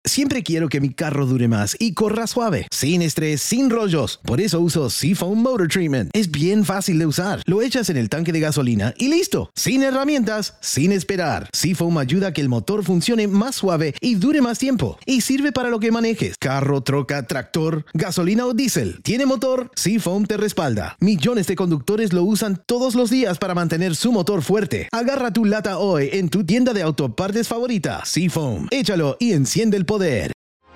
Siempre quiero que mi carro dure más y corra suave, sin estrés, sin rollos. Por eso uso Seafoam Motor Treatment. Es bien fácil de usar. Lo echas en el tanque de gasolina y listo. Sin herramientas, sin esperar. Seafoam ayuda a que el motor funcione más suave y dure más tiempo. Y sirve para lo que manejes. Carro, troca, tractor, gasolina o diésel. ¿Tiene motor? Seafoam te respalda. Millones de conductores lo usan todos los días para mantener su motor fuerte. Agarra tu lata hoy en tu tienda de autopartes favorita. Seafoam. Échalo y enciende el poder.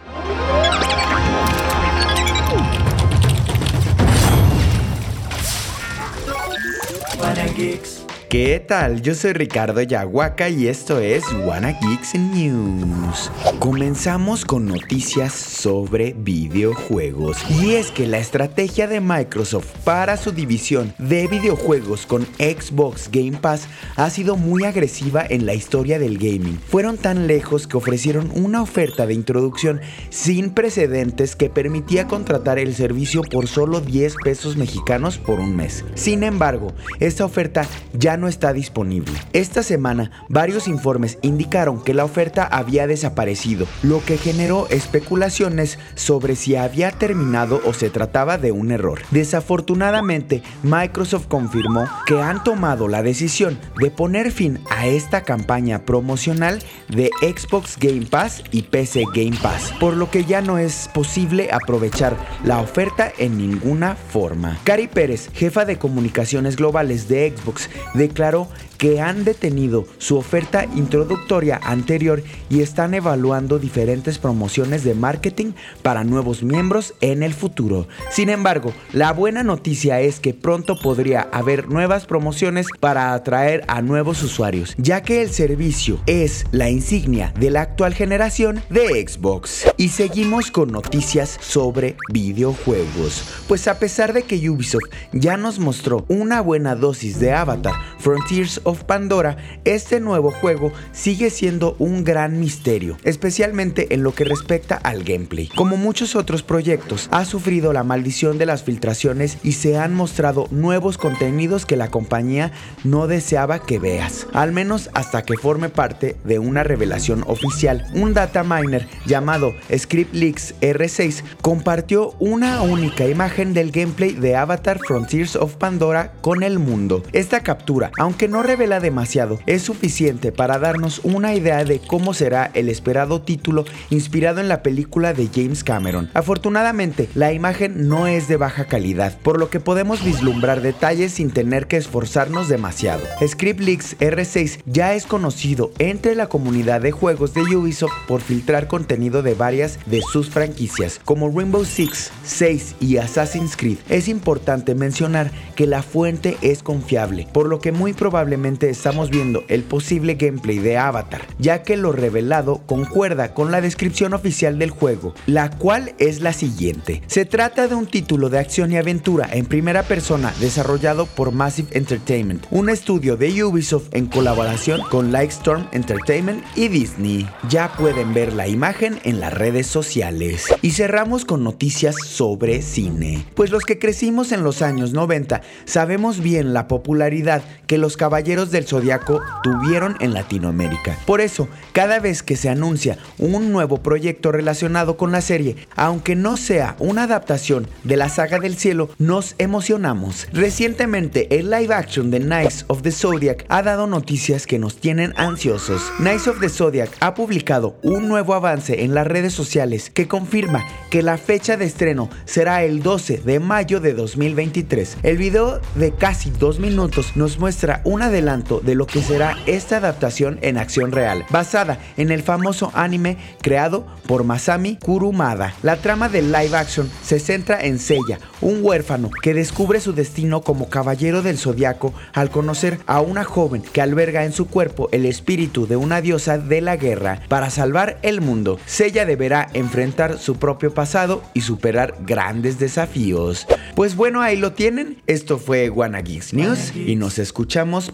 ¿Qué tal? Yo soy Ricardo Yahuaca y esto es Wanna Geeks News. Comenzamos con noticias sobre videojuegos. Y es que la estrategia de Microsoft para su división de videojuegos con Xbox Game Pass ha sido muy agresiva en la historia del gaming. Fueron tan lejos que ofrecieron una oferta de introducción sin precedentes que permitía contratar el servicio por solo 10 pesos mexicanos por un mes. Sin embargo, esta oferta ya no está disponible. Esta semana, varios informes indicaron que la oferta había desaparecido, lo que generó especulaciones sobre si había terminado o se trataba de un error. Desafortunadamente, Microsoft confirmó que han tomado la decisión de poner fin a esta campaña promocional de Xbox Game Pass y PC Game Pass, por lo que ya no es posible aprovechar la oferta en ninguna forma. Cari Pérez, jefa de comunicaciones globales de Xbox, declaró que han detenido su oferta introductoria anterior y están evaluando diferentes promociones de marketing para nuevos miembros en el futuro. Sin embargo, la buena noticia es que pronto podría haber nuevas promociones para atraer a nuevos usuarios, ya que el servicio es la insignia de la actual generación de Xbox. Y seguimos con noticias sobre videojuegos, pues a pesar de que Ubisoft ya nos mostró una buena dosis de Avatar Frontiers of Pandora, este nuevo juego sigue siendo un gran misterio, especialmente en lo que respecta al gameplay. Como muchos otros proyectos, ha sufrido la maldición de las filtraciones y se han mostrado nuevos contenidos que la compañía no deseaba que veas, al menos hasta que forme parte de una revelación oficial. Un data miner llamado ScriptLeaks R6 compartió una única imagen del gameplay de Avatar Frontiers of Pandora con el mundo. Esta captura, aunque no revela demasiado, es suficiente para darnos una idea de cómo será el esperado título inspirado en la película de James Cameron. Afortunadamente, la imagen no es de baja calidad, por lo que podemos vislumbrar detalles sin tener que esforzarnos demasiado. ScriptLeaks R6 ya es conocido entre la comunidad de juegos de Ubisoft por filtrar contenido de varias de sus franquicias, como Rainbow Six, 6 y Assassin's Creed. Es importante mencionar que la fuente es confiable, por lo que muy probablemente estamos viendo el posible gameplay de Avatar, ya que lo revelado concuerda con la descripción oficial del juego, la cual es la siguiente. Se trata de un título de acción y aventura en primera persona desarrollado por Massive Entertainment, un estudio de Ubisoft en colaboración con Lightstorm Entertainment y Disney. Ya pueden ver la imagen en las redes sociales. Y cerramos con noticias sobre cine, pues los que crecimos en los años 90 sabemos bien la popularidad que los Caballeros del Zodiaco tuvieron en Latinoamérica. Por eso, cada vez que se anuncia un nuevo proyecto relacionado con la serie, aunque no sea una adaptación de la saga del cielo, nos emocionamos. Recientemente, el live action de Knights of the Zodiac ha dado noticias que nos tienen ansiosos. Knights of the Zodiac ha publicado un nuevo avance en las redes sociales que confirma que la fecha de estreno será el 12 de mayo de 2023. El video de casi 2 minutos nos muestra un adelanto de lo que será esta adaptación en acción real, basada en el famoso anime creado por Masami Kurumada. La trama del live action se centra en Seiya, un huérfano que descubre su destino como caballero del zodiaco al conocer a una joven que alberga en su cuerpo el espíritu de una diosa de la guerra. Para salvar el mundo, Seiya deberá enfrentar su propio pasado y superar grandes desafíos. Pues bueno, ahí lo tienen. Esto fue Wanna Geeks News y nos escuchamos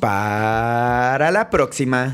para la próxima.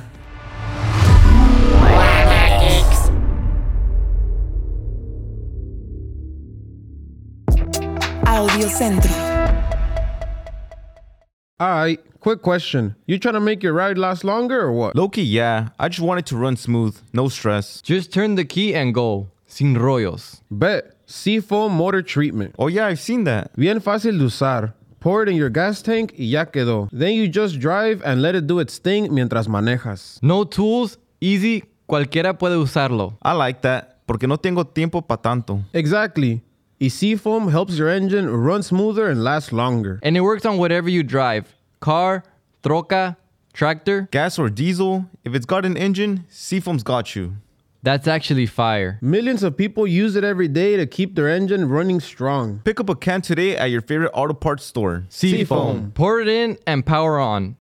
Audiocentro. Hay Quick question. You trying to make your ride last longer or what? Low-key, yeah. I just want it to run smooth. No stress. Just turn the key and go. Sin rollos. Bet. Seafoam motor treatment. Oh yeah, I've seen that. Bien fácil de usar. Pour it in your gas tank y ya quedó. Then you just drive and let it do its thing mientras manejas. No tools, easy, cualquiera puede usarlo. I like that. Porque no tengo tiempo pa' tanto. Exactly. Y Seafoam helps your engine run smoother and last longer. And it works on whatever you drive. Car, troca, tractor. Gas or diesel, if it's got an engine, Seafoam's got you. That's actually fire. Millions of people use it every day to keep their engine running strong. Pick up a can today at your favorite auto parts store. Seafoam. Pour it in and power on.